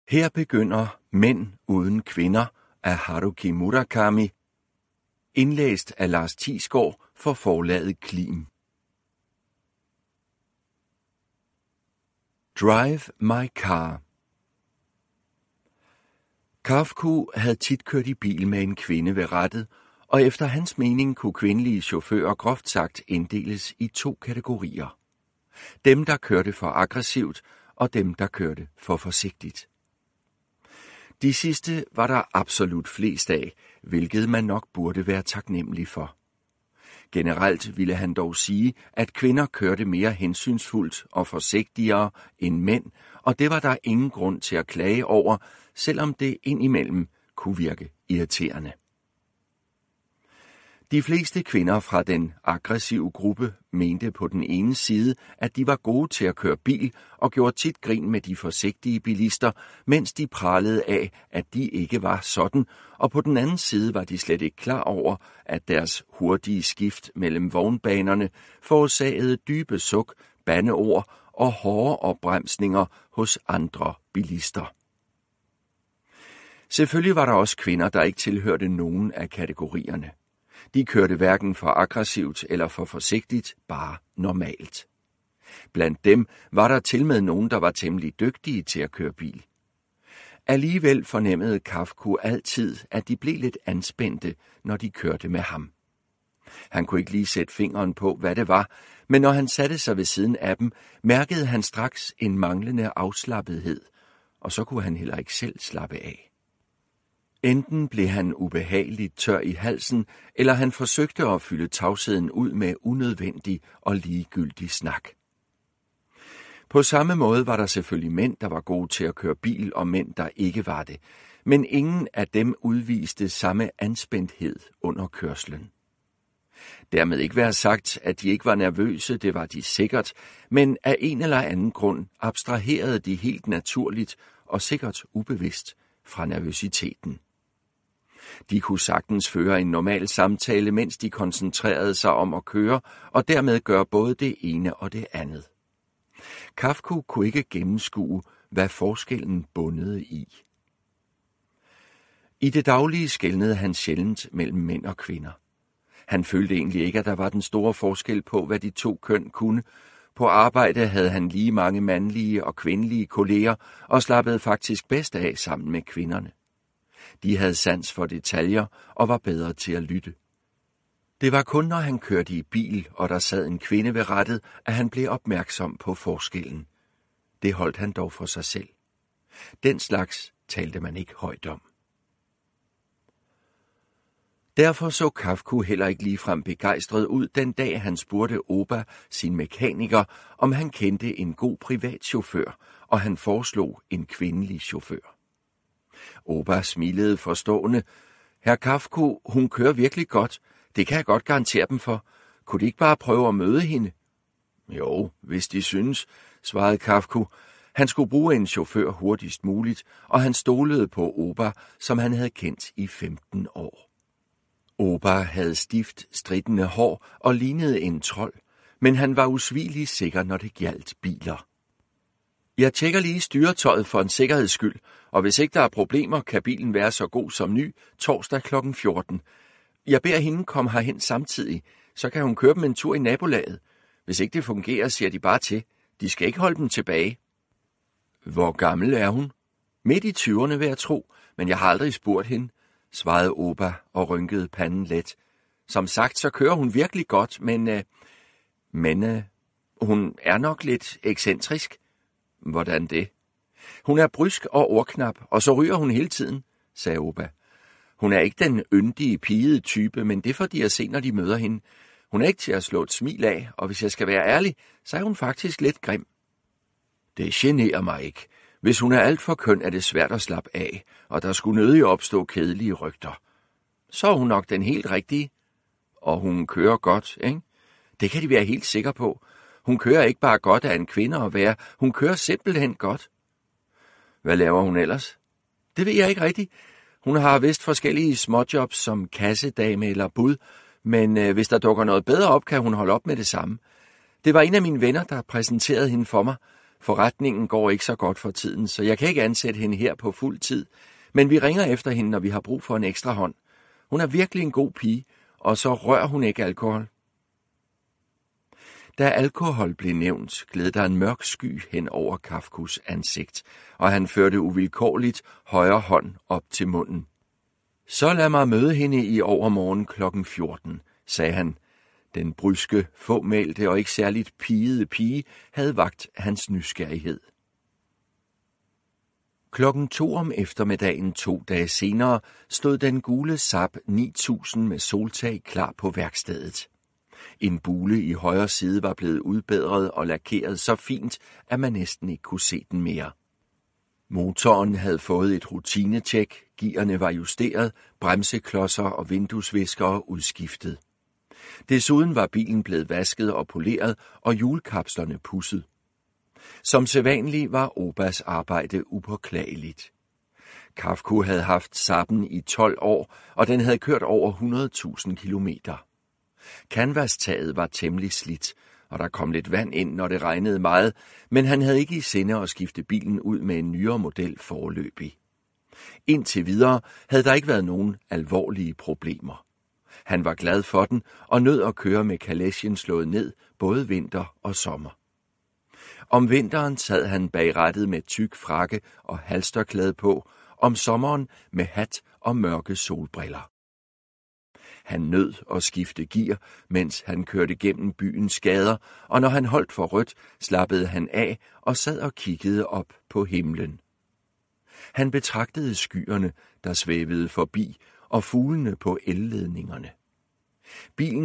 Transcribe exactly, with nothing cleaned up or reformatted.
Her begynder Mænd uden kvinder af Haruki Murakami, indlæst af Lars Thiesgaard for forlaget Klim. Drive my car. Kafka havde tit kørt i bil med en kvinde ved rattet, og efter hans mening kunne kvindelige chauffører groft sagt inddeles i to kategorier. Dem, der kørte for aggressivt, og dem, der kørte for forsigtigt. De sidste var der absolut flest af, hvilket man nok burde være taknemmelig for. Generelt ville han dog sige, at kvinder kørte mere hensynsfuldt og forsigtigere end mænd, og det var der ingen grund til at klage over, selvom det indimellem kunne virke irriterende. De fleste kvinder fra den aggressive gruppe mente på den ene side, at de var gode til at køre bil og gjorde tit grin med de forsigtige bilister, mens de pralede af, at de ikke var sådan, og på den anden side var de slet ikke klar over, at deres hurtige skift mellem vognbanerne forårsagede dybe suk, bandeord og hårde opbremsninger hos andre bilister. Selvfølgelig var der også kvinder, der ikke tilhørte nogen af kategorierne. De kørte hverken for aggressivt eller for forsigtigt, bare normalt. Blandt dem var der tilmed nogen, der var temmelig dygtige til at køre bil. Alligevel fornemmede Kafka altid, at de blev lidt anspændte, når de kørte med ham. Han kunne ikke lige sætte fingeren på, hvad det var, men når han satte sig ved siden af dem, mærkede han straks en manglende afslappethed, og så kunne han heller ikke selv slappe af. Enten blev han ubehageligt tør i halsen, eller han forsøgte at fylde tavsheden ud med unødvendig og ligegyldig snak. På samme måde var der selvfølgelig mænd, der var gode til at køre bil, og mænd, der ikke var det, men ingen af dem udviste samme anspændthed under kørslen. Dermed ikke være sagt, at de ikke var nervøse, det var de sikkert, men af en eller anden grund abstraherede de helt naturligt og sikkert ubevidst fra nervøsiteten. De kunne sagtens føre en normal samtale, mens de koncentrerede sig om at køre, og dermed gøre både det ene og det andet. Kafka kunne ikke gennemskue, hvad forskellen bundede i. I det daglige skelnede han sjældent mellem mænd og kvinder. Han følte egentlig ikke, at der var den store forskel på, hvad de to køn kunne. På arbejde havde han lige mange mandlige og kvindelige kolleger, og slappede faktisk bedst af sammen med kvinderne. De havde sans for detaljer og var bedre til at lytte. Det var kun, når han kørte i bil, og der sad en kvinde ved rattet, at han blev opmærksom på forskellen. Det holdt han dog for sig selv. Den slags talte man ikke højt om. Derfor så Kafka heller ikke ligefrem begejstret ud den dag, han spurgte Oba, sin mekaniker, om han kendte en god privatchauffør, og han foreslog en kvindelig chauffør. Oba smilede forstående. Herr Kafka, hun kører virkelig godt. Det kan jeg godt garantere dem for. Kunne de ikke bare prøve at møde hende? Jo, hvis de synes, svarede Kafka. Han skulle bruge en chauffør hurtigst muligt, og han stolede på Oba, som han havde kendt i femten år. Oba havde stift, strittende hår og lignede en trold, men han var usvigelig sikker, når det gjaldt biler. Jeg tjekker lige styretøjet for en sikkerheds skyld, og hvis ikke der er problemer, kan bilen være så god som ny torsdag klokken fjorten. Jeg beder hende komme herhen samtidig, så kan hun køre dem en tur i nabolaget. Hvis ikke det fungerer, siger de bare til. De skal ikke holde dem tilbage. Hvor gammel er hun? Midt i tyverne vil jeg tro, men jeg har aldrig spurgt hende, svarede Oba og rynkede panden let. Som sagt, så kører hun virkelig godt, men... Øh, men øh, hun er nok lidt ekscentrisk. Hvordan det? Hun er brysk og ordknap, og så ryger hun hele tiden, sagde Oba. Hun er ikke den yndige, pigede type, men det får de at se, når de møder hende. Hun er ikke til at slå et smil af, og hvis jeg skal være ærlig, så er hun faktisk lidt grim. Det generer mig ikke. Hvis hun er alt for køn, er det svært at slappe af, og der skulle nødig opstå kedelige rygter. Så er hun nok den helt rigtige. Og hun kører godt, ikke? Det kan de være helt sikre på. Hun kører ikke bare godt af en kvinde at være, hun kører simpelthen godt. Hvad laver hun ellers? Det ved jeg ikke rigtigt. Hun har vist forskellige småjobs som kassedame eller bud, men øh, hvis der dukker noget bedre op, kan hun holde op med det samme. Det var en af mine venner, der præsenterede hende for mig. Forretningen går ikke så godt for tiden, så jeg kan ikke ansætte hende her på fuld tid, men vi ringer efter hende, når vi har brug for en ekstra hånd. Hun er virkelig en god pige, og så rører hun ikke alkohol. Da alkohol blev nævnt, gled der en mørk sky hen over Kafkus ansigt, og han førte uvilkårligt højre hånd op til munden. Så lad mig møde hende i overmorgen klokken fjorten, sagde han. Den bryske, fåmælte og ikke særligt pigede pige havde vakt hans nysgerrighed. Klokken to om eftermiddagen to dage senere stod den gule Saab ni tusind med soltag klar på værkstedet. En bule i højre side var blevet udbedret og lakeret så fint, at man næsten ikke kunne se den mere. Motoren havde fået et rutinetjek, gearne var justeret, bremseklodser og vinduesviskere udskiftet. Desuden var bilen blevet vasket og poleret og hjulkapslerne pudset. Som sædvanligt var Obas arbejde upåklageligt. Kafku havde haft Saaben i tolv år, og den havde kørt over hundrede tusind kilometer. Canvastaget var temmelig slidt, og der kom lidt vand ind, når det regnede meget, men han havde ikke i sinde at skifte bilen ud med en nyere model foreløbig. Indtil videre havde der ikke været nogen alvorlige problemer. Han var glad for den og nød at køre med kalesjen slået ned både vinter og sommer. Om vinteren sad han bag rattet med tyk frakke og halsterklæde på, om sommeren med hat og mørke solbriller. Han nød at skifte gear, mens han kørte gennem byens gader, og når han holdt for rødt, slappede han af og sad og kiggede op på himlen. Han betragtede skyerne, der svævede forbi, og fuglene på elledningerne. Bilen